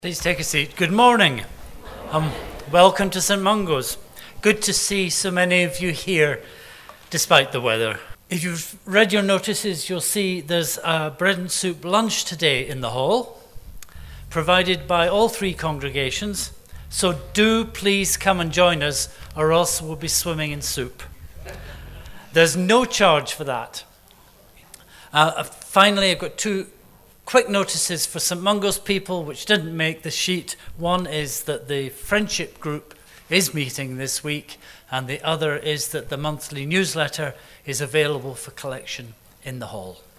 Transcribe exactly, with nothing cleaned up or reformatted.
Please take a seat. Good morning. Um, welcome to St Mungo's. Good to see so many of you here, despite the weather. If you've read your notices, you'll see there's a bread and soup lunch today in the hall, provided by all three congregations. So do please come and join us, or else we'll be swimming in soup. There's no charge for that. Uh, finally, I've got two quick notices for St Mungo's people which didn't make the sheet. One is that the friendship group is meeting this week, and the other is that the monthly newsletter is available for collection in the hall.